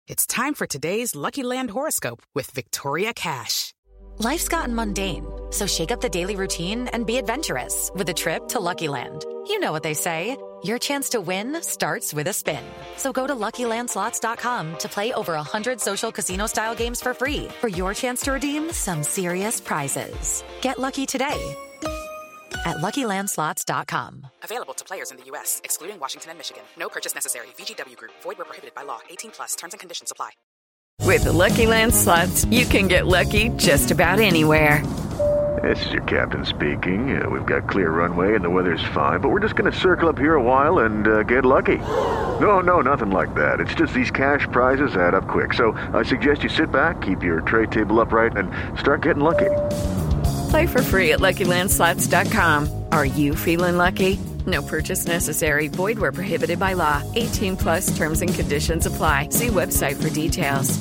It's time for today's Lucky Land horoscope with Victoria Cash. Life's gotten mundane, so shake up the daily routine and be adventurous with a trip to Lucky Land. You know what they say, your chance to win starts with a spin. So go to LuckyLandSlots.com to play over 100 social casino-style games for free for your chance to redeem some serious prizes. Get lucky today at LuckyLandSlots.com. Available to players in the U.S., excluding Washington and Michigan. No purchase necessary. VGW Group. Void where prohibited by law. 18+. Terms and conditions apply. With the Lucky Land Slots, you can get lucky just about anywhere. This is your captain speaking. We've got clear runway and the weather's fine, but we're just going to circle up here a while and get lucky. No, nothing like that. It's just these cash prizes add up quick. So I suggest you sit back, keep your tray table upright, and start getting lucky. Play for free at LuckyLandSlots.com. Are you feeling lucky? No purchase necessary. Void where prohibited by law. 18+ terms and conditions apply. See website for details.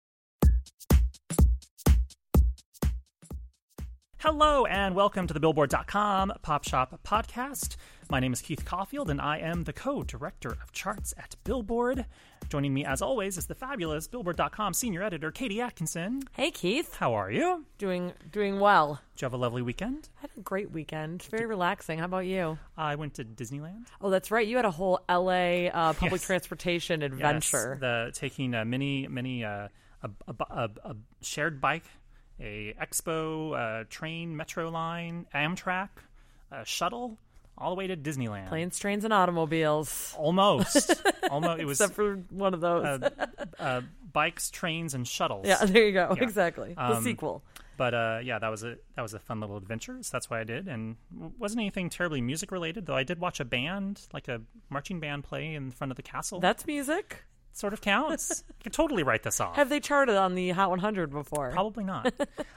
Hello and welcome to the Billboard.com Pop Shop Podcast. My name is Keith Caulfield and I am the co-director of charts at Billboard. Joining me as always is the fabulous Billboard.com senior editor Katie Atkinson. Hey Keith. How are you? Doing well. Did you have a lovely weekend? I had a great weekend. Very relaxing. How about you? I went to Disneyland. Oh, that's right. You had a whole LA public transportation adventure. Yes, taking a shared bike, a expo, train, metro line, Amtrak, a shuttle, all the way to Disneyland. Planes, trains, and automobiles. Almost. It was except for one of those. Bikes, trains, and shuttles. Yeah, there you go. Yeah. Exactly. The sequel. But that was a fun little adventure. So that's why I did, and wasn't anything terribly music related. Though I did watch a band, like a marching band, play in front of the castle. That's music. Sort of counts. You could totally write this off. Have they charted on the Hot 100 before? Probably not.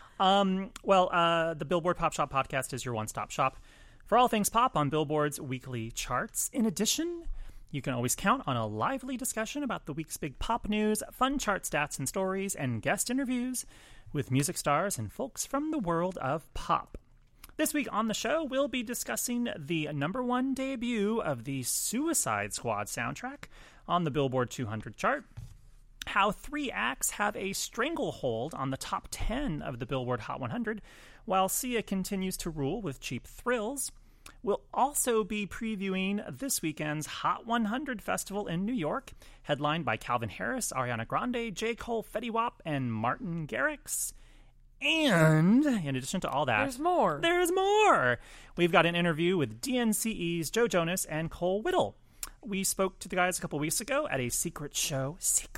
The Billboard Pop Shop Podcast is your one-stop shop for all things pop on Billboard's weekly charts. In addition, you can always count on a lively discussion about the week's big pop news, fun chart stats and stories, and guest interviews with music stars and folks from the world of pop. This week on the show, we'll be discussing the #1 debut of the Suicide Squad soundtrack on the Billboard 200 chart, how 3 acts have a stranglehold on the top 10 of the Billboard Hot 100, while Sia continues to rule with Cheap Thrills. We'll also be previewing this weekend's Hot 100 Festival in New York, headlined by Calvin Harris, Ariana Grande, J. Cole, Fetty Wap, and Martin Garrix. And in addition to all that, There's more! We've got an interview with DNCE's Joe Jonas and Cole Whittle. We spoke to the guys a couple weeks ago at a secret show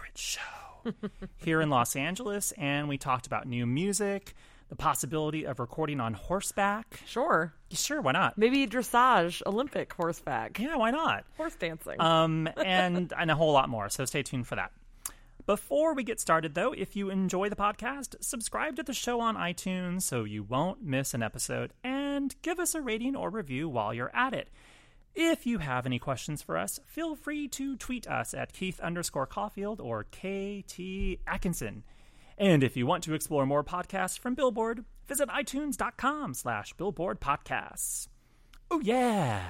here in Los Angeles, and we talked about new music, the possibility of recording on horseback. Sure, why not? Maybe dressage, Olympic horseback. Yeah, why not? Horse dancing. And a whole lot more, so stay tuned for that. Before we get started, though, if you enjoy the podcast, subscribe to the show on iTunes so you won't miss an episode, and give us a rating or review while you're at it. If you have any questions for us, feel free to tweet us at Keith_Caulfield or KT Atkinson. And if you want to explore more podcasts from Billboard, visit iTunes.com/Billboard Podcasts. Oh, yeah.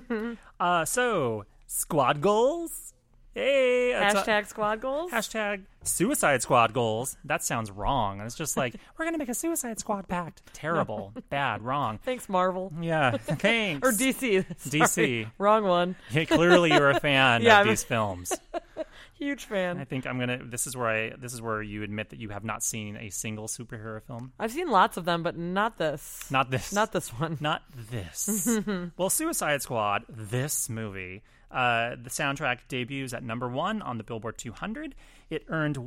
So, squad goals? Hey. Hashtag squad goals? Hashtag Suicide Squad goals. That sounds wrong. It's just like, we're going to make a Suicide Squad pact. Terrible. Bad. Wrong. Thanks, Marvel. Yeah. Thanks. Or DC. Sorry. DC. Wrong one. Yeah, clearly you're a fan of these films. Huge fan. I think this is where you admit that you have not seen a single superhero film. I've seen lots of them, but not this. Not this. Not this one. Not this. Well, Suicide Squad, this movie, the soundtrack debuts at #1 on the Billboard 200. It earned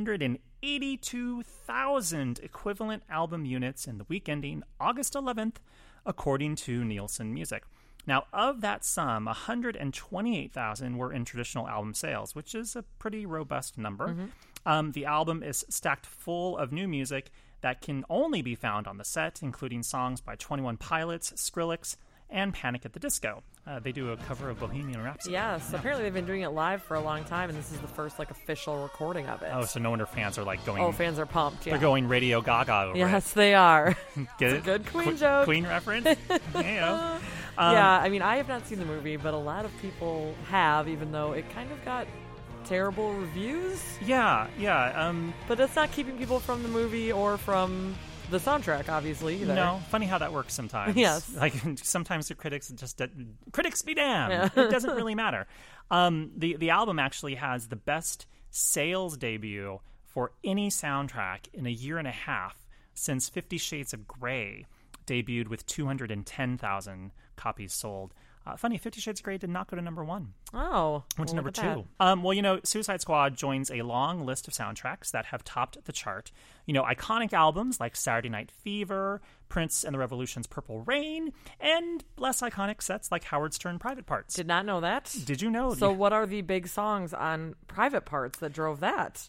182,000 equivalent album units in the week ending August 11th, according to Nielsen Music. Now, of that sum, 128,000 were in traditional album sales, which is a pretty robust number. Mm-hmm. The album is stacked full of new music that can only be found on the set, including songs by 21 Pilots, Skrillex, and Panic at the Disco. They do a cover of Bohemian Rhapsody. Yes, apparently they've been doing it live for a long time, and this is the first official recording of it. Oh, so no wonder fans are going... Oh, fans are pumped, yeah. They're going Radio Gaga over it. Yes, they are. Get it's a good Queen joke. Queen reference? Yeah. Yeah, I mean, I have not seen the movie, but a lot of people have, even though it kind of got terrible reviews. Yeah. But that's not keeping people from the movie or from the soundtrack, obviously, either. No, funny how that works sometimes. Yes. Like, sometimes the critics critics be damned. It doesn't really matter. The album actually has the best sales debut for any soundtrack in a year and a half since 50 Shades of Grey debuted with 210,000 copies sold. Funny, 50 Shades of Grey did not go to number 1. Oh. Went to well, number look at 2. that. Well, Suicide Squad joins a long list of soundtracks that have topped the chart. Iconic albums like Saturday Night Fever, Prince and the Revolution's Purple Rain, and less iconic sets like Howard Stern Private Parts. Did not know that. Did you know? So what are the big songs on Private Parts that drove that?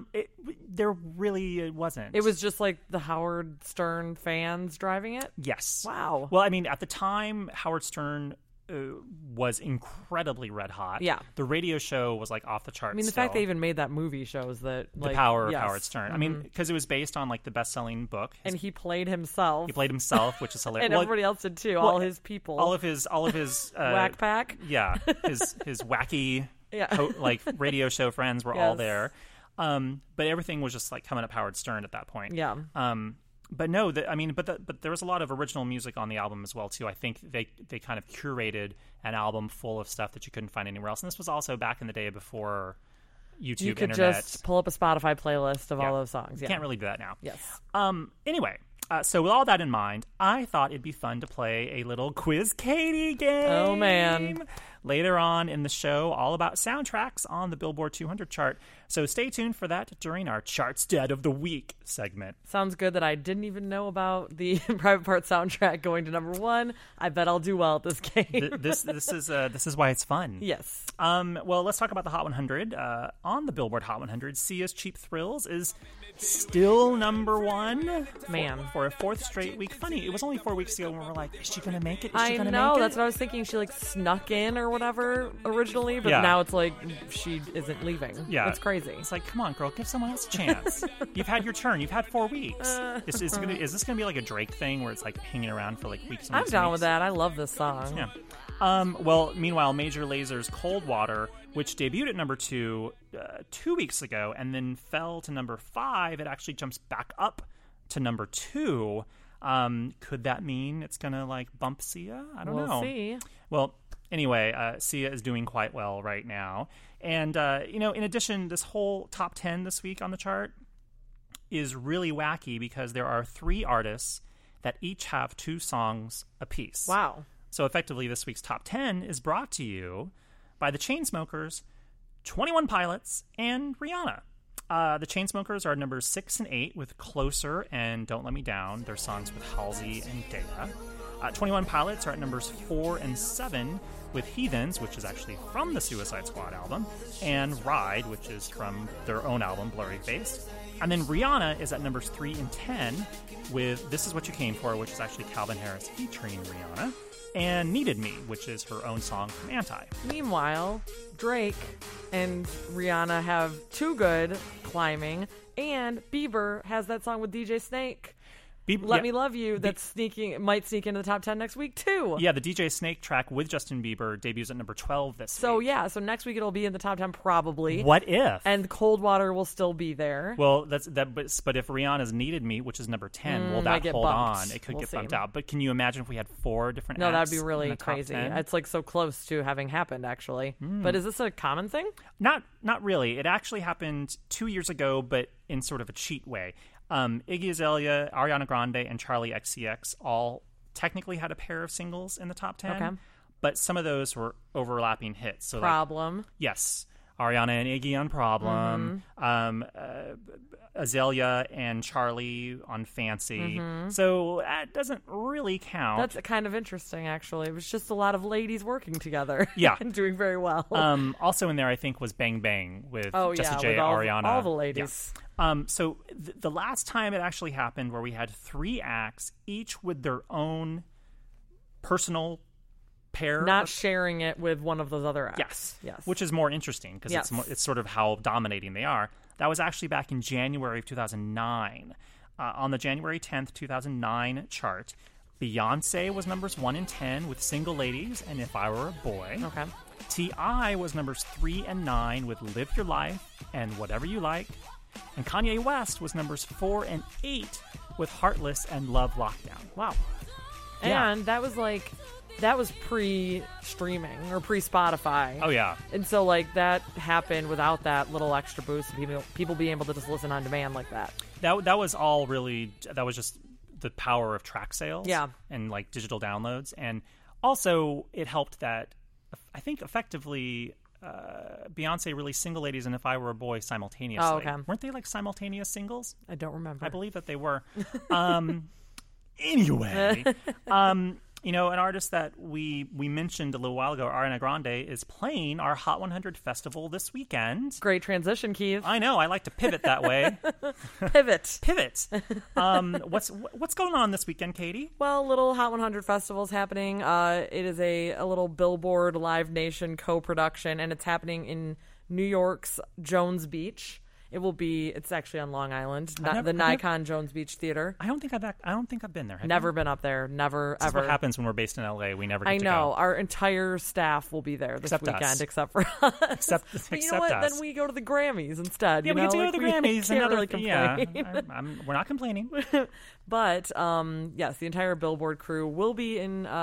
There really wasn't. It was just like the Howard Stern fans driving it? Yes. Wow. Well, I mean, at the time, Howard Stern was incredibly red hot. Yeah. The radio show was like off the charts. I mean, the fact they even made that movie shows that the like, power yes. of Howard Stern. I mean, because it was based on like the best-selling book, and he played himself. He played himself, which is hilarious. And everybody else did too. All his people, all of his Whack Pack. Yeah, his wacky Yeah. like radio show friends were Yes. all there. But everything was just like coming up Howard Stern at that point. Yeah. But no, but there was a lot of original music on the album as well too. I think they kind of curated an album full of stuff that you couldn't find anywhere else. And this was also back in the day before YouTube, You could internet. just pull up a Spotify playlist of all those songs. You Yeah. can't really do that now. Yes. Anyway, so with all that in mind, I thought it'd be fun to play a little Quiz Katie game. Oh, man. Later on in the show, all about soundtracks on the Billboard 200 chart. So stay tuned for that during our Chart Stat of the Week segment. Sounds good that I didn't even know about the Private Part soundtrack going to number 1. I bet I'll do well at this game. This is why it's fun. Yes. Well, let's talk about the Hot 100. On the Billboard Hot 100, Sia's Cheap Thrills is still number 1. Man. For a 4th straight week. Funny, it was only 4 weeks ago when we were like, is she going to make it? I know. That's what I was thinking. She like snuck in or whatever originally, but Yeah. now it's like she isn't leaving. Yeah. It's crazy. It's like, come on, girl, give someone else a chance. You've had your turn. You've had 4 weeks. Is this gonna be like a Drake thing where it's like hanging around for like weeks and I'm weeks down and with weeks? that. I love this song. Yeah. Well, meanwhile, Major Laser's Cold Water, which debuted at number 2 2 weeks ago and then fell to number 5, it actually jumps back up to number 2. Could that mean it's gonna like bump Sia? I don't know. We'll see. Well, anyway, Sia is doing quite well right now. And, in addition, this whole top 10 this week on the chart is really wacky because there are 3 artists that each have 2 songs apiece. Wow. So effectively, this week's top 10 is brought to you by the Chainsmokers, 21 Pilots, and Rihanna. The Chainsmokers are numbers 6 and 8 with Closer and Don't Let Me Down, their songs with Halsey and Daya. 21 Pilots are at numbers 4 and 7 with Heathens, which is actually from the Suicide Squad album, and Ride, which is from their own album, Blurry Face. And then Rihanna is at numbers 3 and 10 with This Is What You Came For, which is actually Calvin Harris featuring Rihanna, and Needed Me, which is her own song from Anti. Meanwhile, Drake and Rihanna have Too Good climbing, and Bieber has that song with DJ Snake. Let Me Love You, that's might sneak into the top 10 next week, too. Yeah, the DJ Snake track with Justin Bieber debuts at number 12 this So, week. yeah, so next week it'll be in the top 10 probably. What if? And Cold Water will still be there. Well, but if Rihanna's Needed Me, which is number 10, will that might get hold bumped. on? It could We'll get see. bumped out. But can you imagine if we had 4 different No, acts that'd be in really the top crazy. 10? It's like so close to having happened, actually. But is this a common thing? Not really. It actually happened 2 years ago, but in sort of a cheat way. Iggy Azalea, Ariana Grande, and Charlie XCX all technically had a pair of singles in the top 10. Okay. But some of those were overlapping hits. So Problem. yes, Ariana and Iggy on Problem, Azalea and Charlie on Fancy. So that doesn't really count. That's kind of interesting, actually. It was just a lot of ladies working together. Yeah. And doing very well. Also in there, I think, was Bang Bang with oh, Jessie yeah, J, with Ariana. all the ladies. Yeah. So the last time it actually happened where we had 3 acts, each with their own personal pair. Not sharing it with one of those other acts. Yes. Which is more interesting because Yes. it's sort of how dominating they are. That was actually back in January of 2009. On the January 10th, 2009 chart, Beyonce was numbers 1 and 10 with Single Ladies and If I Were a Boy. Okay. T.I. was numbers 3 and 9 with Live Your Life and Whatever You Like. And Kanye West was numbers 4 and 8 with Heartless and Love Lockdown. Wow. Yeah. And that was pre-streaming or pre-Spotify. Oh, yeah. And so, like, that happened without that little extra boost of people being able to just listen on demand like that. That was all really, that was just the power of track sales. Yeah. And, like, digital downloads. And also, it helped that, I think, effectively, Beyonce released Single Ladies and If I Were a Boy simultaneously. Oh, okay. Weren't they, like, simultaneous singles? I don't remember. I believe that they were. Anyway, an artist that we mentioned a little while ago, Ariana Grande, is playing our Hot 100 festival this weekend. Great transition, Keith. I know. I like to pivot that way. Pivot. What's going on this weekend, Katie? Well, little Hot 100 festivals happening. It is a little Billboard Live Nation co-production, and it's happening in New York's Jones Beach. It's actually on Long Island, the Nikon Jones Beach Theater. I don't think I've been there. Never been up there. Never, this ever. Is what happens when we're based in LA. We never get to go. I know. Our entire staff will be there this weekend, except for us. Except you know what? us. Then we go to the Grammys instead. Yeah, we get to go to the Grammys. Can't really complain. Yeah, we're not complaining. But yes, the entire Billboard crew will be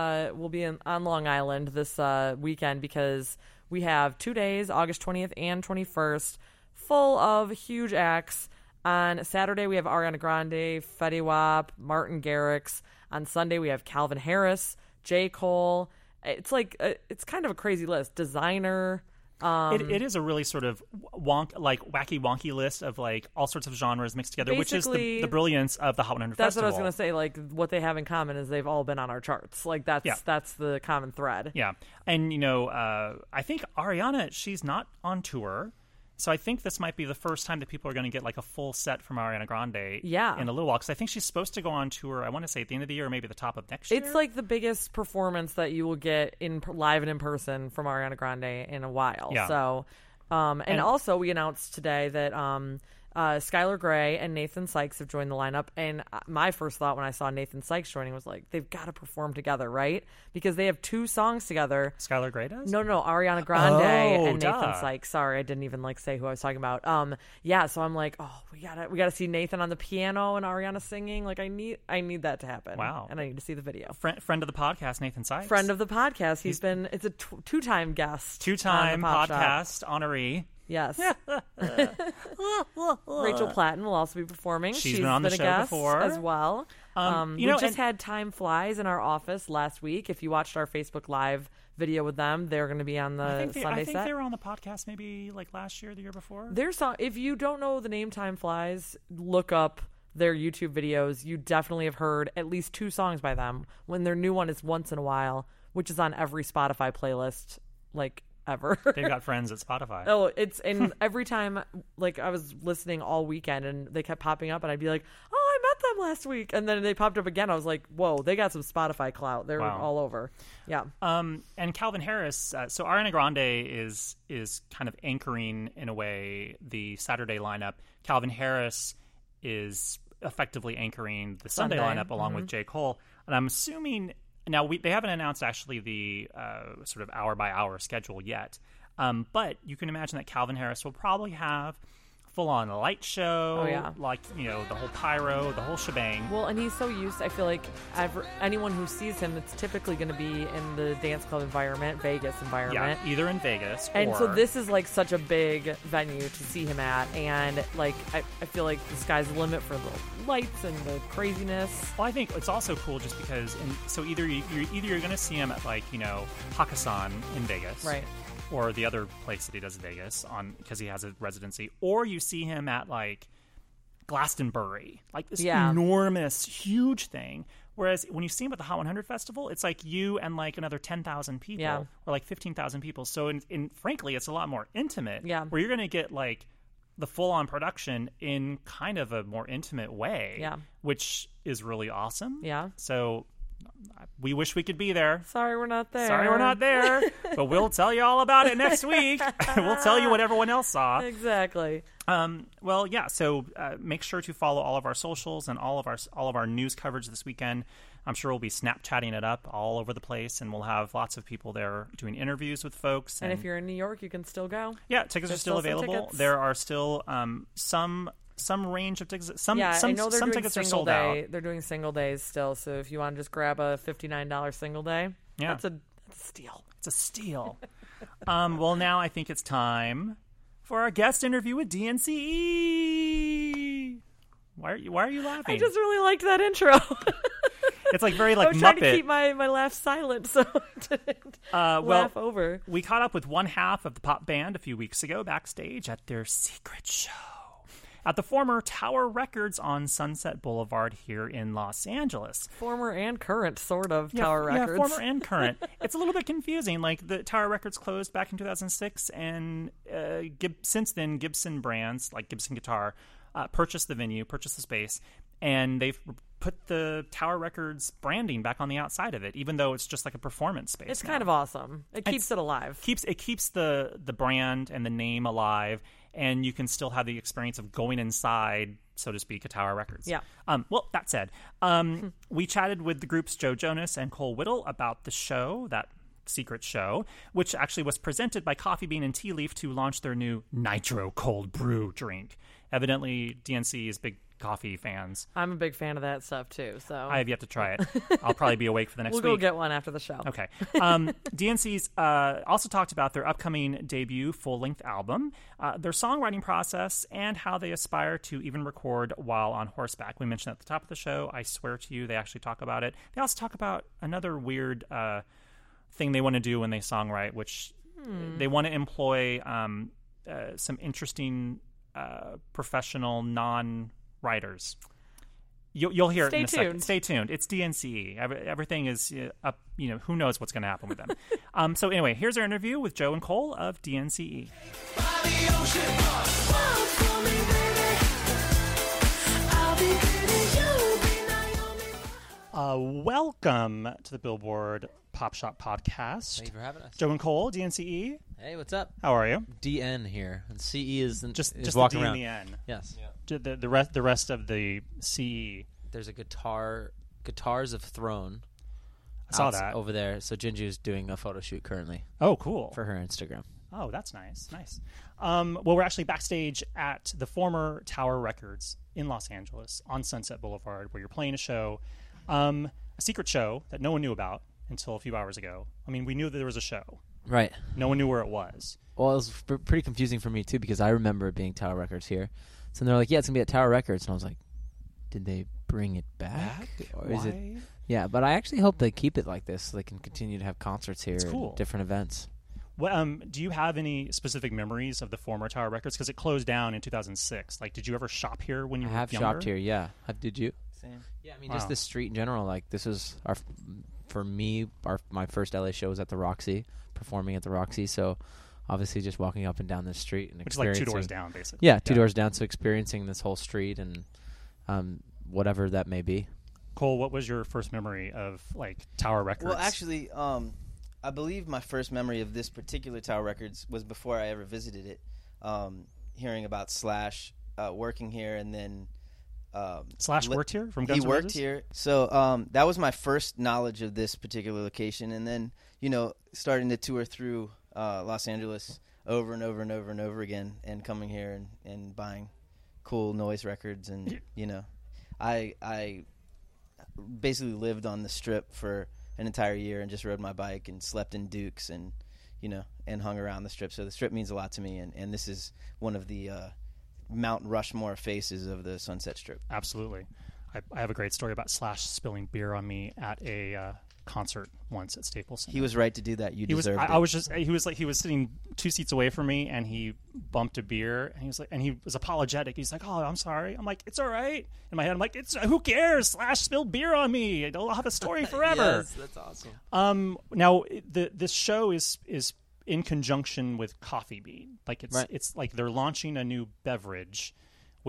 on Long Island this weekend because we have 2 days, August 20th and 21st. Full of huge acts. On Saturday, we have Ariana Grande, Fetty Wap, Martin Garrix. On Sunday, we have Calvin Harris, J. Cole. It's like it's kind of a crazy list. Designer. It is a really sort of wacky wonky list of like all sorts of genres mixed together, which is the brilliance of the Hot 100 That's Festival. What I was going to say. Like what they have in common is they've all been on our charts. Like that's the common thread. Yeah, and I think Ariana, she's not on tour. So I think this might be the first time that people are going to get like a full set from Ariana Grande in a little while. Because I think she's supposed to go on tour, I want to say at the end of the year or maybe the top of next year. It's like the biggest performance that you will get live and in person from Ariana Grande in a while. Yeah. So, and also we announced today that Skylar Grey and Nathan Sykes have joined the lineup. And my first thought when I saw Nathan Sykes joining was like, they've got to perform together, right? Because they have 2 songs together. Skylar Grey does? No, Ariana Grande and Nathan Sykes. Sorry, I didn't even say who I was talking about. So I'm like, we gotta see Nathan on the piano and Ariana singing. Like I need that to happen. Wow. And I need to see the video. Friend of the podcast, Nathan Sykes. Friend of the podcast. It's a 2-time guest. 2-time podcast honoree. Yes. Rachel Platten will also be performing. She's been on the show guest before as well. We just had Time Flies in our office last week. If you watched our Facebook Live video with them, they're going to be on the Sunday set. I think they were on the podcast maybe like last year or the year before. If you don't know the name Time Flies, look up their YouTube videos. You definitely have heard at least 2 songs by them. When their new one is Once in a While, which is on every Spotify playlist, like ever. They've got friends at Spotify. Oh, and every time, like I was listening all weekend and they kept popping up and I'd be like, oh, I met them last week. And then they popped up again. I was like, whoa, they got some Spotify clout. They're all over. Yeah. And Calvin Harris, so Ariana Grande is kind of anchoring in a way the Saturday lineup. Calvin Harris is effectively anchoring the Sunday lineup along with J. Cole. And I'm assuming now they haven't announced actually the sort of hour by hour schedule yet, but you can imagine that Calvin Harris will probably have full-on light show, the whole pyro, the whole shebang. Well, and he's so used, I feel like anyone who sees him, it's typically going to be in the dance club environment, Vegas environment. Yeah, either in Vegas and so this is like such a big venue to see him at, and like I feel like the sky's the limit for the lights and the craziness. Well, I think it's also cool just because, so either you're going to see him at like, Hakkasan in Vegas. Right. Or the other place that he does Vegas because he has a residency, or you see him at like Glastonbury, like this enormous, huge thing. Whereas when you see him at the Hot 100 Festival, it's like you and like another 10,000 people, or like 15,000 people. So, frankly, it's a lot more intimate. Yeah. Where you're going to get like the full-on production in kind of a more intimate way. Yeah. Which is really awesome. Yeah. So we wish we could be there. Sorry we're not there. But we'll tell you all about it next week. We'll tell you what everyone else saw. Exactly. Well, yeah. So make sure to follow all of our socials and all of our news coverage this weekend. I'm sure we'll be Snapchatting it up all over the place, and we'll have lots of people there doing interviews with folks. And if you're in New York, you can still go. Yeah, tickets are still available. There are still some range of tickets. Some tickets are sold out. They're doing single days still. So if you want to just grab a $59 single day, that's a steal. It's a steal. Well, now I think it's time for our guest interview with DNCE. Why are you laughing? I just really liked that intro. It's like very Muppet. I was trying to keep my laugh silent so I didn't laugh over. We caught up with one half of the pop band a few weeks ago backstage at their secret show at the former Tower Records on Sunset Boulevard here in Los Angeles. Former and current, sort of, Tower Records. Yeah, former and current. It's a little bit confusing. Like, the Tower Records closed back in 2006, and since then, Gibson brands, like Gibson Guitar, purchased the venue, purchased the space, and they've put the Tower Records branding back on the outside of it, even though it's just like a performance space. It's kind of awesome. It keeps it alive. It keeps the brand and the name alive, and you can still have the experience of going inside, so to speak, a Tower Records. Yeah. Well, that said, we chatted with the groups Joe Jonas and Cole Whittle about the show, that secret show, which actually was presented by Coffee Bean and Tea Leaf to launch their new Nitro Cold Brew drink. Evidently, DNC is big coffee fans. I'm a big fan of that stuff too, so I have yet to try it. I'll probably be awake for the next week. We'll go get one after the show. Okay. DNC's also talked about their upcoming debut full-length album, their songwriting process, and how they aspire to even record while on horseback. We mentioned at the top of the show. I swear to you, they actually talk about it. They also talk about another weird thing they want to do when they songwrite, which they want to employ some interesting professional non-writers. You'll hear it in a second. Stay tuned. It's DNCE. Everything is up. Who knows what's going to happen with them. So anyway, here's our interview with Joe and Cole of DNCE. Welcome to the Billboard Pop Shop Podcast. Thank you for having us. Joe and Cole, DNCE. Hey, what's up? How are you? DN here, and CE is just walking the D around. and the N. Yes. Yeah. The rest of the CE. There's a Guitars of Throne. I saw that over there. So Jinju's doing a photo shoot currently. Oh, cool. For her Instagram. Oh, that's nice. Nice. Well, we're actually backstage at the former Tower Records in Los Angeles on Sunset Boulevard, where you're playing a show, a secret show that no one knew about until a few hours ago. I mean, we knew that there was a show. Right. No one knew where it was. Well, it was pretty confusing for me, too, because I remember it being Tower Records here. So they're like, yeah, it's going to be at Tower Records. And I was like, did they bring it back? Or Why? Is it? Yeah, but I actually hope they keep it like this so they can continue to have concerts here cool. and different events. Well, do you have any specific memories of the former Tower Records? Because it closed down in 2006. Like, did you ever shop here when you were younger? I have shopped here, yeah. Did you? Same. Yeah, I mean, just this street in general. Like, this was, for me, my first LA show was at the Roxy, performing at the Roxy. So, obviously, just walking up and down this street and experiencing. Which is like 2 doors down, basically. Yeah, two doors down. So, experiencing this whole street and whatever that may be. Cole, what was your first memory of, like, Tower Records? Well, actually, I believe my first memory of this particular Tower Records was before I ever visited it, hearing about Slash working here, and then Slash worked here from Guns N' Roses? He worked here. So that was my first knowledge of this particular location, and then, starting to tour through Los Angeles over and over and over and over again, and coming here and buying cool noise records, and, I basically lived on the Strip for an entire year and just rode my bike and slept in Dukes and and hung around the Strip. So the Strip means a lot to me, and this is one of the Mount Rushmore faces of the Sunset Strip. Absolutely. I have a great story about Slash spilling beer on me at a concert once at Staples Center. He was right to do that. You deserved it. He was sitting 2 seats away from me, and he bumped a beer, and he was apologetic. He's like, "Oh, I'm sorry." I'm like, "It's all right." In my head, I'm like, who cares? Slash spilled beer on me. I'll have a story forever. Yes, that's awesome. Now this show is in conjunction with Coffee Bean. Like it's like they're launching a new beverage, which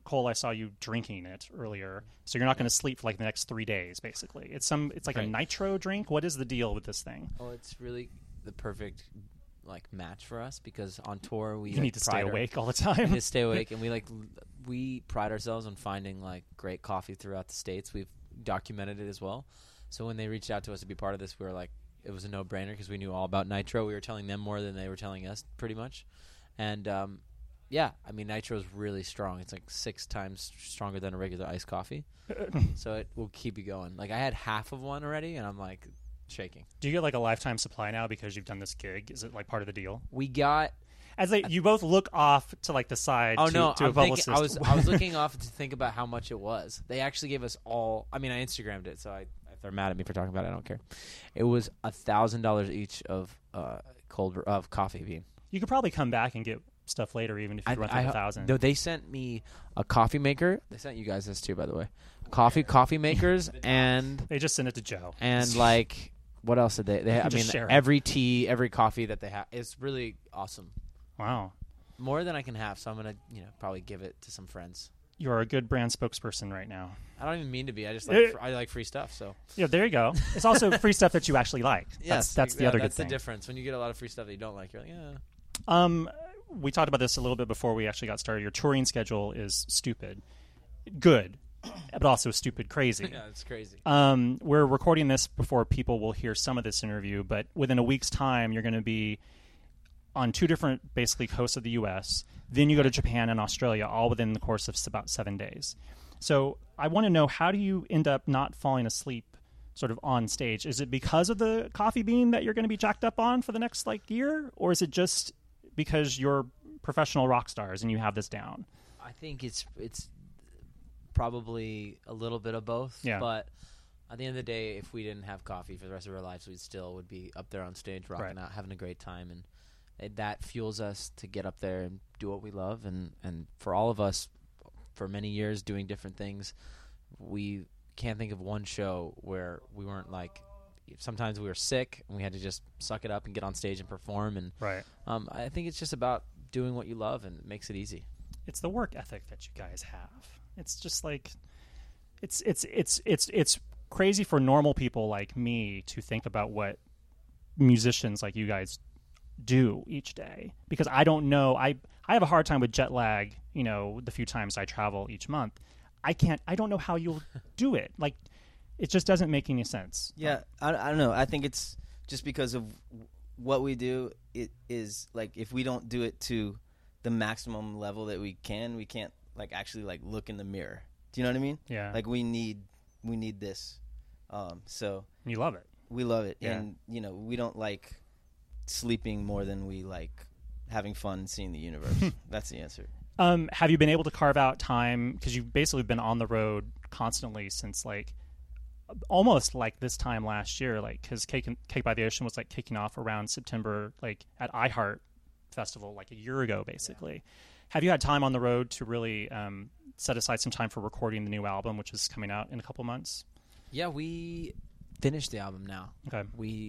Cole, I saw you drinking it earlier, so you're not going to sleep for like the next 3 days. Basically, it's like a nitro drink. What is the deal with this thing? Oh, it's really the perfect like match for us because on tour we need to stay awake all the time. We need to stay awake, and we pride ourselves on finding like great coffee throughout the States. We've documented it as well. So when they reached out to us to be part of this, we were like, it was a no-brainer because we knew all about nitro. We were telling them more than they were telling us, pretty much. And yeah, I mean, nitro is really strong. It's like 6 times stronger than a regular iced coffee. So it will keep you going. Like I had half of one already, and I'm like shaking. Do you get like a lifetime supply now because you've done this gig? Is it like part of the deal? We got as you both look off to like the side. Oh to, no, to a publicist. I was looking off to think about how much it was. They actually gave us all. I mean, I Instagrammed it, so if they're mad at me for talking about it, I don't care. It was $1,000 each of coffee bean. You could probably come back and get stuff later, even if you run through 1,000. No, they sent me a coffee maker. They sent you guys this too, by the way. Coffee makers, and they just sent it to Joe. And like, what else did they? I mean, every tea, every coffee that they have, it's really awesome. Wow, more than I can have. So I'm gonna, probably give it to some friends. You are a good brand spokesperson right now. I don't even mean to be. I just I like free stuff. So yeah, there you go. It's also free stuff that you actually like. Yes, that's the other good thing. That's the difference. When you get a lot of free stuff that you don't like, you're like, yeah. We talked about this a little bit before we actually got started. Your touring schedule is stupid, good, but also stupid crazy. Yeah, it's crazy. We're recording this before people will hear some of this interview, but within a week's time, you're going to be on 2 different, basically, coasts of the U.S. Then you go to Japan and Australia, all within the course of about 7 days. So I want to know, how do you end up not falling asleep sort of on stage? Is it because of the coffee bean that you're going to be jacked up on for the next year? Or is it just because you're professional rock stars and you have this down? I think it's probably a little bit of both. Yeah. But at the end of the day, if we didn't have coffee for the rest of our lives, we still would be up there on stage rocking out, having a great time. And that fuels us to get up there and do what we love. And for all of us, for many years doing different things, we can't think of one show where we weren't like, sometimes we were sick and we had to just suck it up and get on stage and perform. And I think it's just about doing what you love, and it makes it easy. It's the work ethic that you guys have. It's just like it's crazy for normal people like me to think about what musicians like you guys do each day, because I don't know. I have a hard time with jet lag. The few times I travel each month, I don't know how you'll do it. Like, it just doesn't make any sense. Yeah, I don't know. I think it's just because of what we do. It is like, if we don't do it to the maximum level that we can't like actually like look in the mirror. Do you know what I mean? Yeah. Like we need this. So you love it. We love it, yeah. And we don't like sleeping more than we like having fun and seeing the universe. That's the answer. Have you been able to carve out time, because you've basically been on the road constantly since almost like this time last year, because Cake by the Ocean was kicking off around September, at iHeart Festival a year ago, basically. Yeah. Have you had time on the road to really set aside some time for recording the new album, which is coming out in a couple months? Yeah, we finished the album now. Okay.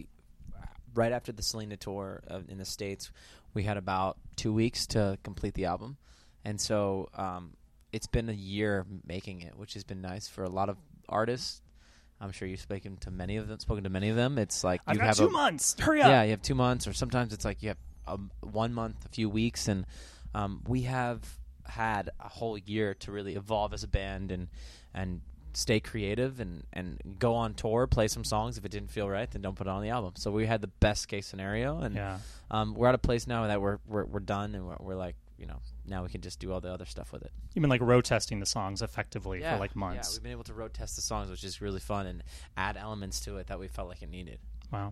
Right after the Selena tour in the States, we had about 2 weeks to complete the album. And so it's been a year making it, which has been nice for a lot of artists. I'm sure you've spoken to many of them. It's like I've got 2 months. Hurry up. Yeah, you have 2 months, or sometimes it's like you have 1 month, a few weeks, and we have had a whole year to really evolve as a band and stay creative and go on tour, play some songs. If it didn't feel right, then don't put it on the album. So we had the best case scenario, and we're at a place now that we're done, and we're like, now we can just do all the other stuff with it. You've been road testing the songs effectively for months. Yeah, we've been able to road test the songs, which is really fun, and add elements to it that we felt like it needed. Wow.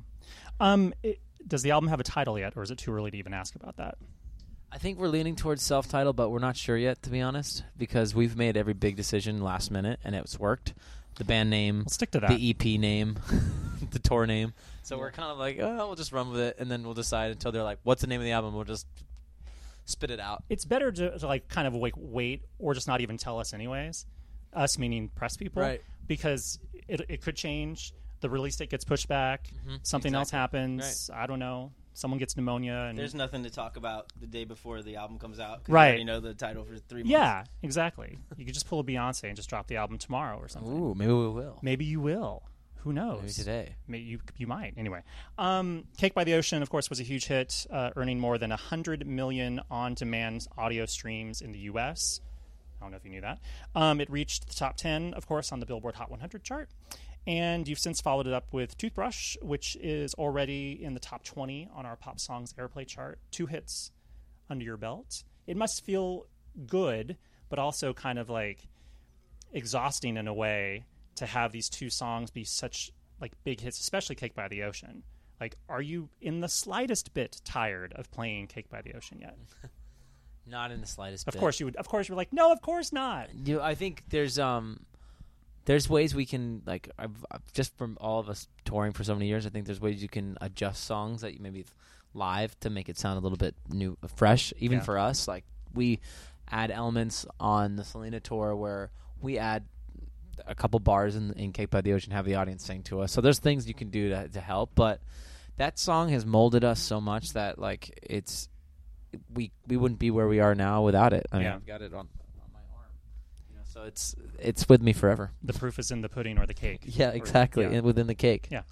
Does the album have a title yet, or is it too early to even ask about that? I think we're leaning towards self-title, but we're not sure yet, to be honest, because we've made every big decision last minute, and it's worked. The band name, we'll stick to that. The EP name, the tour name. So we're kind of like, we'll just run with it, and then we'll decide until they're like, what's the name of the album? We'll just spit it out. It's better to kind of wait, or just not even tell us anyways. Us meaning press people, right? Because it could change. The release date gets pushed back. Mm-hmm. Something else happens. Right. I don't know. someone gets pneumonia, and there's nothing to talk about the day before the album comes out. 'Cause right? You already know the title for 3 months. Yeah, exactly. You could just pull a Beyonce and just drop the album tomorrow or something. Ooh, maybe we will. Maybe you will. Who knows? Maybe today. Maybe you might. Anyway, Cake by the Ocean, of course, was a huge hit, earning more than 100 million on-demand audio streams in the U.S. I don't know if you knew that. It reached the top 10, of course, on the Billboard Hot 100 chart. And you've since followed it up with Toothbrush, which is already in the top 20 on our Pop Songs Airplay chart. 2 hits under your belt. It must feel good, but also kind of like exhausting in a way to have these 2 songs be such like big hits, especially Cake by the Ocean. Like, are you in the slightest bit tired of playing Cake by the Ocean yet? Not in the slightest bit. Of course you would. Of course you're like, no, of course not. I think there's ways we can, like, I've just from all of us touring for so many years, I think there's ways you can adjust songs that you maybe live to make it sound a little bit new, fresh. Even for us, like, we add elements on the Selena tour where we add a couple bars in Cake by the Ocean, have the audience sing to us. So there's things you can do to help, but that song has molded us so much that, like, it's we wouldn't be where we are now without it. I mean, I've got it on my arm, so it's with me forever. The proof is in the pudding or the cake. Yeah, exactly. And within the cake. Yeah.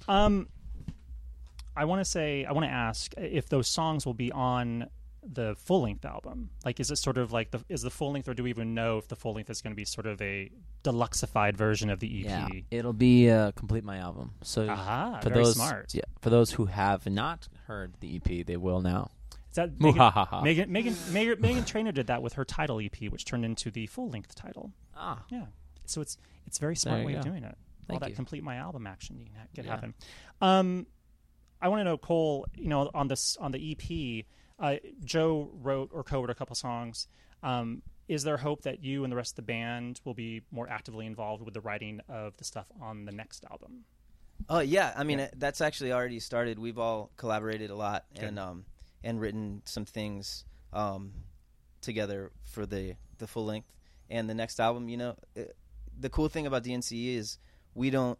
I want to ask if those songs will be on the full-length album. Like, is it sort of like is the full-length, or do we even know if the full-length is going to be sort of a deluxeified version of the EP? Yeah, it'll be Complete My Album. So for very smart. Yeah, for those who have not heard the EP, they will now. Is that Megan Trainor did that with her title EP, which turned into the full-length title. Yeah. So it's a very smart way of doing it. All that Complete My Album action you can get happen. I want to know, Cole, on the EP, Joe wrote or co-wrote a couple songs. Is there hope that you and the rest of the band will be more actively involved with the writing of the stuff on the next album? Oh, yeah. I mean, that's actually already started. We've all collaborated a lot and written some things together for the full length. And the next album, the cool thing about DNCE is we don't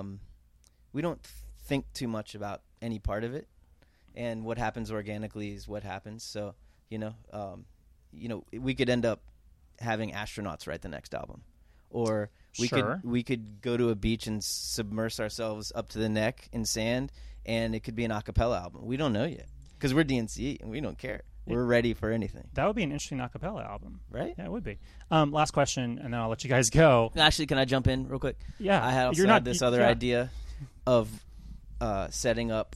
think too much about any part of it. And what happens organically is what happens. So, we could end up having astronauts write the next album, or we could go to a beach and submerge ourselves up to the neck in sand, and it could be an a cappella album. We don't know yet because we're DNCE and we don't care. We're ready for anything. That would be an interesting a cappella album, right? Yeah, it would be. Last question, and then I'll let you guys go. Actually, can I jump in real quick? Yeah, I had this other idea of setting up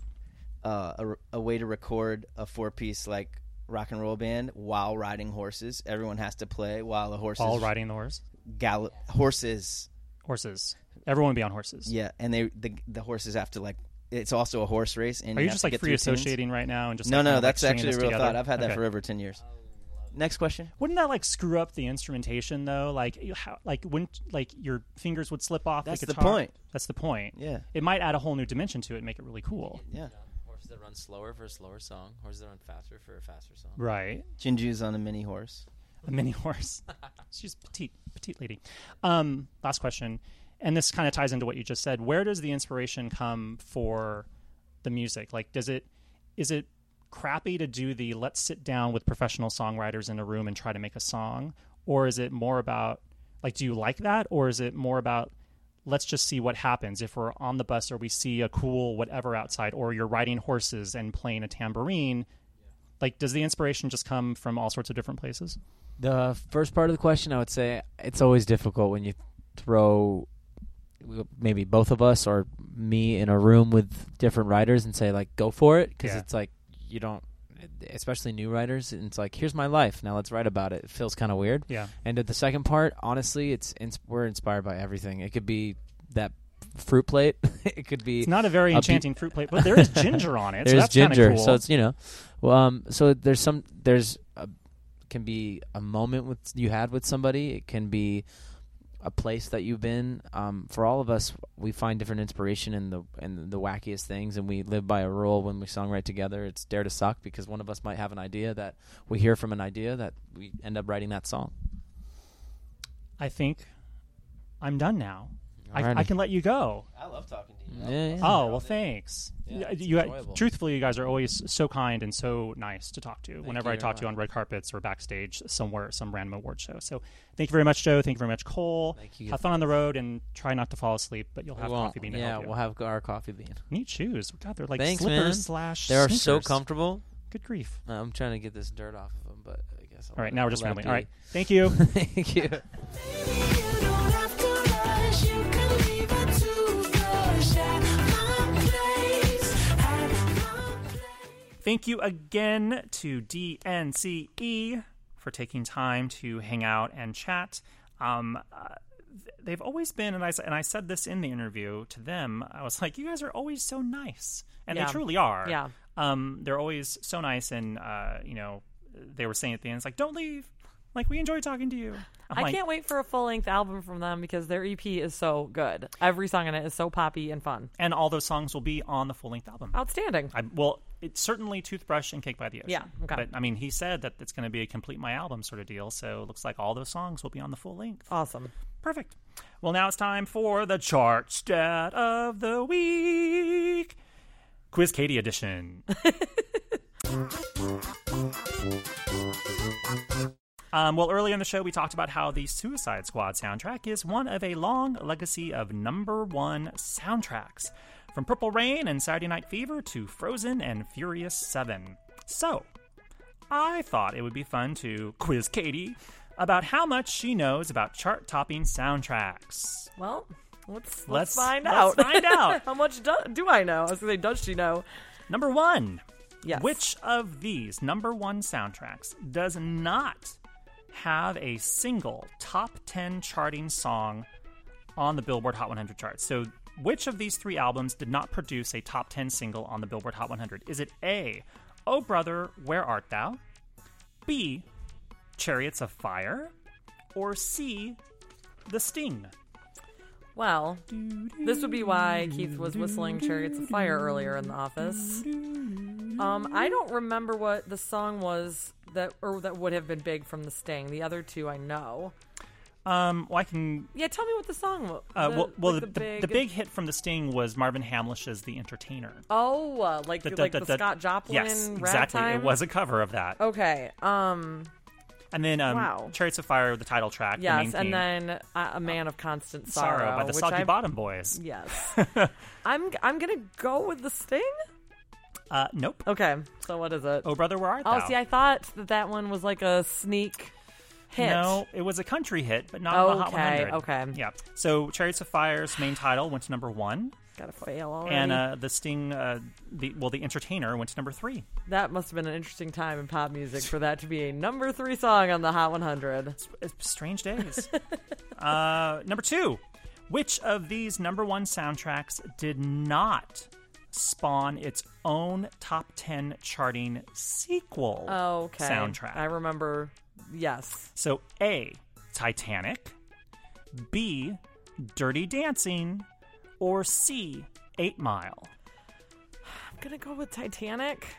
a way to record a 4-piece like rock and roll band while riding horses. Everyone has to play while the horses. While riding the horse. Horses. Everyone would be on horses. Yeah, and the horses have to It's also a horse race. And are you just free associating right now and just no? That's actually a real thought. I've had that for over 10 years. Next question. Wouldn't that screw up the instrumentation though? When your fingers would slip off That's the guitar. The point. That's the point. Yeah. It might add a whole new dimension to it and make it really cool. Yeah. Horses that run slower for a slower song. Horses that run faster for a faster song. Right. Jinju's on a mini horse. A mini horse. She's petite lady. Last question. And this kind of ties into what you just said. Where does the inspiration come for the music? Is it crappy to do the let's sit down with professional songwriters in a room and try to make a song? Or is it more about, do you like that? Or is it more about, let's just see what happens if we're on the bus or we see a cool whatever outside, or you're riding horses and playing a tambourine? Does the inspiration just come from all sorts of different places? The first part of the question, I would say it's always difficult when you throw maybe both of us or me in a room with different writers and say, go for it. Because it's you don't, especially new writers, and it's here's my life, now let's write about it. It feels kind of weird. Yeah. And the second part, honestly, we're inspired by everything. It could be that fruit plate. It could be. It's not a very enchanting fruit plate, but there is ginger on it. There's so that's ginger, cool. so it's so can be a moment you had with somebody. It can be a place that you've been. For all of us, we find different inspiration in the wackiest things, and we live by a rule when we songwrite together. It's dare to suck, because one of us might have an idea that we hear from an idea that we end up writing that song. I think I'm done now. I can let you go. I love talking to you. Yeah. Oh, well, thanks. Yeah, it's you enjoyable. truthfully, you guys are always so kind and so nice to talk to whenever I you. talk to you on red carpets or backstage somewhere, some random award show. So thank you very much, Joe. Thank you very much, Cole. Thank you. Have fun on the road and try not to fall asleep, but you'll have coffee bean to Yeah, help you. we'll have our coffee bean. Neat shoes. God, they're like Thanks, slippers man. / They are so sneakers. comfortable. Good grief. I'm trying to get this dirt off of them, but I guess All right, now we're just I'll rambling. let All it right, thank you. be. Thank you. Thank you again to DNCE for taking time to hang out and chat. They've always been, and I said this in the interview to them, I was like, you guys are always so nice. And they truly are. Yeah. They're always so nice, and, they were saying at the end, it's like, don't leave. Like, we enjoy talking to you. I can't wait for a full-length album from them because their EP is so good. Every song in it is so poppy and fun. And all those songs will be on the full-length album. Outstanding. It's certainly Toothbrush and Cake by the Ocean. Yeah, okay. But, I mean, he said that it's going to be a complete my album sort of deal, so it looks like all those songs will be on the full length. Awesome. Perfect. Well, now it's time for the chart stat of the week. Quiz Katie edition. Well, earlier in the show, we talked about how the Suicide Squad soundtrack is one of a long legacy of #1 soundtracks, from Purple Rain and Saturday Night Fever to Frozen and Furious 7. So, I thought it would be fun to quiz Katie about how much she knows about chart-topping soundtracks. Well, let's find let's out. find out. How much do I know? I was going to say, does she know? Number 1. Yes. Which of these #1 soundtracks does not have a single top 10 charting song on the Billboard Hot 100 charts? So which of these 3 albums did not produce a top 10 single on the Billboard Hot 100? Is it A, Oh Brother, Where Art Thou? B, Chariots of Fire? Or C, The Sting? Well, this would be why Keith was whistling Chariots of Fire earlier in the office. I don't remember what the song was that would have been big from The Sting. The other 2 I know. Well, I can... Yeah, tell me what the song was. The big hit from The Sting was Marvin Hamlish's The Entertainer. Oh, like the Scott Joplin yes, exactly. Ragtime? It was a cover of that. Okay. And then Chariots of Fire, the title track. Yes, the main and theme. then A Man of Constant Sorrow. by the Soggy Bottom Boys. Yes. I'm going to go with The Sting? Nope. Okay, so what is it? Oh Brother, Where Art Thou? Oh, see, I thought that one was like a sneak hit. No, it was a country hit, but not on the Hot 100. Okay. Yeah. So Chariots of Fire's main title went to #1. Gotta fail already. And the Sting, the Entertainer went to #3. That must have been an interesting time in pop music for that to be a #3 song on the Hot 100. It's strange days. Number 2. Which of these #1 soundtracks did not spawn its own top 10 charting sequel soundtrack? I remember, yes. So A, Titanic, B, Dirty Dancing, or C, 8 Mile? I'm going to go with Titanic.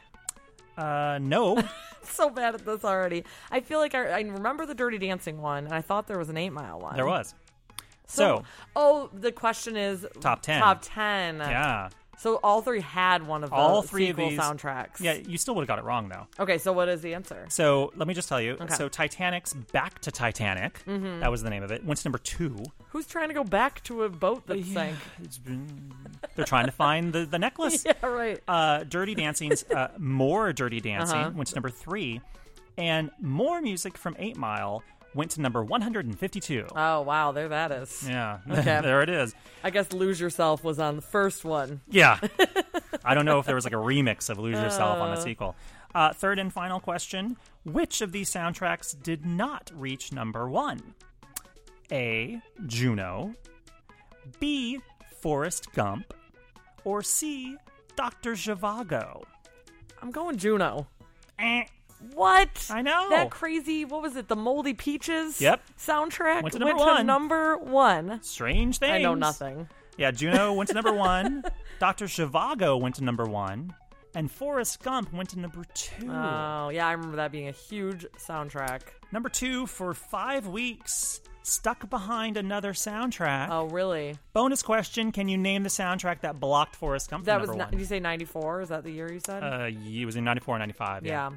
No. So bad at this already. I feel like I remember the Dirty Dancing one, and I thought there was an 8 Mile one. There was. So the question is top 10. Top 10. Yeah. So all 3 had one of all the 3 sequel of these soundtracks. Yeah, you still would have got it wrong though. Okay, so what is the answer? So let me just tell you. Okay. So Titanic's Back to Titanic, that was the name of it, went to #2. Who's trying to go back to a boat that sank? They're trying to find the necklace. Yeah, right. Dirty Dancing's More Dirty Dancing went to #3, and More Music from 8 Mile went to number 152. Oh, wow, there that is. Yeah, Okay. There it is. I guess Lose Yourself was on the first one. Yeah. I don't know if there was like a remix of Lose Yourself on the sequel. Third and final question. Which of these soundtracks did not reach #1? A, Juno, B, Forrest Gump, or C, Dr. Zhivago? I'm going Juno. Eh. What? I know. That crazy, what was it, the Moldy Peaches soundtrack went to #1. #1. Strange things. I know nothing. Yeah, Juno went to #1. Dr. Zhivago went to #1. And Forrest Gump went to #2. Oh, yeah, I remember that being a huge soundtrack. #2 for 5 weeks. stuck behind another soundtrack. Oh, really? Bonus question, can you name the soundtrack that blocked Forrest Gump from number one? Did you say 94? Is that the year you said? It was in 94 or 95, yeah.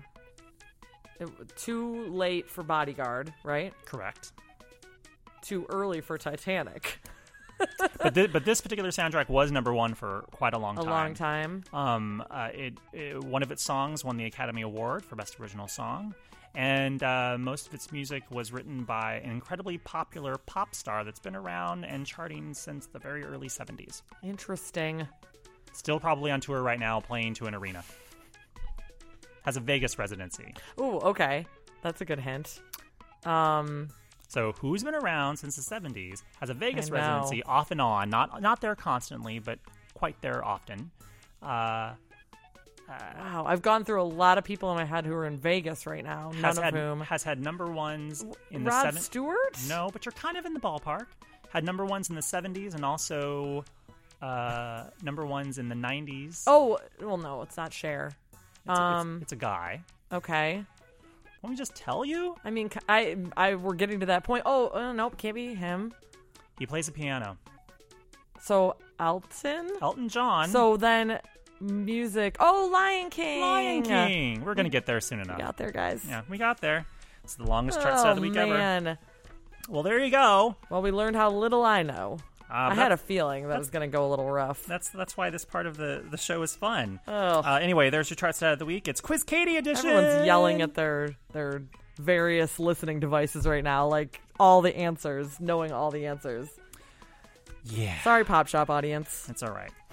Too late for Bodyguard, right? Correct. Too early for Titanic. but this particular soundtrack was number one for quite a long time. A long time. One of its songs won the Academy Award for Best Original Song, and most of its music was written by an incredibly popular pop star that's been around and charting since the very early 70s. Interesting. Still probably on tour right now, playing to an arena. Has a Vegas residency. Ooh, okay. That's a good hint. So who's been around since the 70s, has a Vegas residency off and on, not there constantly, but quite there often. Wow, I've gone through a lot of people in my head who are in Vegas right now, none of whom... Has had number ones in Rod the 70s. Stewart? No, but you're kind of in the ballpark. Had number ones in the 70s and also number ones in the 90s. Oh, well, no, it's not Cher. It's a guy. Okay. Let me just tell you. I mean, we're getting to that point. Oh, nope, can't be him. He plays the piano. So, Elton John. So then, music. Oh, Lion King. Lion King. We're going to get there soon enough. We got there, guys. Yeah, we got there. It's the longest chart set of the week ever. Well, there you go. Well, we learned how little I know. I had a feeling that was going to go a little rough. That's why this part of the show is fun. Oh. Anyway, there's your chart set of the week. It's Quiz Katie edition. Everyone's yelling at their various listening devices right now, like all the answers, knowing all the answers. Yeah. Sorry, Pop Shop audience. It's all right.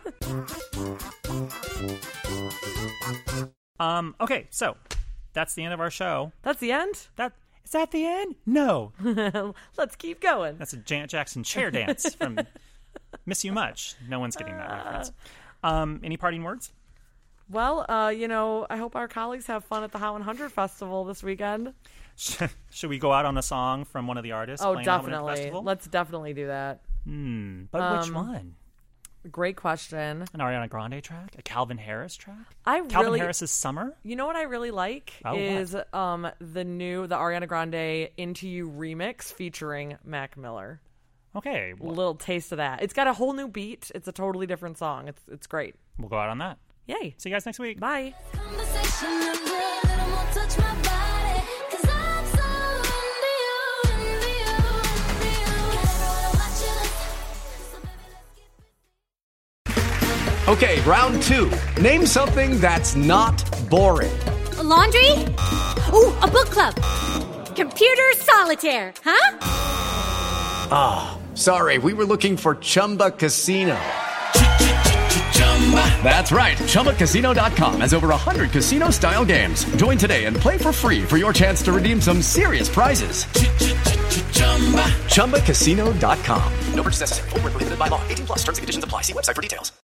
Okay, so that's the end of our show. That's the end? Is that the end? No. Let's keep going. That's a Janet Jackson chair dance from Miss You Much. No one's getting that reference. Any parting words? Well, I hope our colleagues have fun at the Hot 100 Festival this weekend. Should we go out on a song from one of the artists? Oh, playing definitely. Let's definitely do that. But which one? Great question. An Ariana Grande track? A Calvin Harris track? Calvin Harris's Summer? You know what I really like is the Ariana Grande Into You remix featuring Mac Miller. Okay. A little taste of that. It's got a whole new beat. It's a totally different song. It's great. We'll go out on that. Yay. See you guys next week. Bye. Okay, round two. Name something that's not boring. A laundry? Ooh, a book club. Computer solitaire, huh? Ah, sorry, we were looking for Chumba Casino. That's right, ChumbaCasino.com has over 100 casino-style games. Join today and play for free for your chance to redeem some serious prizes. ChumbaCasino.com. No purchase necessary. Void where prohibited by law. 18+. Terms and conditions apply. See website for details.